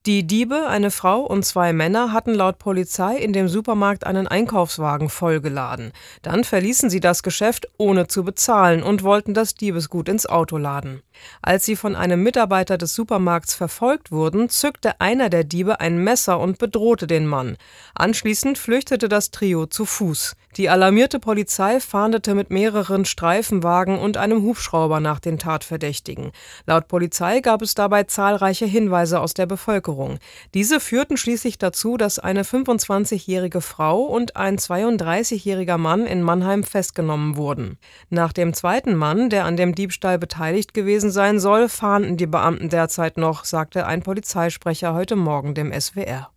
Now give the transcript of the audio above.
Die Diebe, eine Frau und zwei Männer, hatten laut Polizei in dem Supermarkt einen Einkaufswagen vollgeladen. Dann verließen sie das Geschäft, ohne zu bezahlen, und wollten das Diebesgut ins Auto laden. Als sie von einem Mitarbeiter des Supermarkts verfolgt wurden, zückte einer der Diebe ein Messer und bedrohte den Mann. Anschließend flüchtete das Trio zu Fuß. Die alarmierte Polizei fahndete mit mehreren Streifenwagen und einem Hubschrauber nach den Tatverdächtigen. Laut Polizei gab es dabei zahlreiche Hinweise aus der Bevölkerung. Diese führten schließlich dazu, dass eine 25-jährige Frau und ein 32-jähriger Mann in Mannheim festgenommen wurden. Nach dem zweiten Mann, der an dem Diebstahl beteiligt gewesen sein soll, fahnden die Beamten derzeit noch, sagte ein Polizeisprecher heute Morgen dem SWR.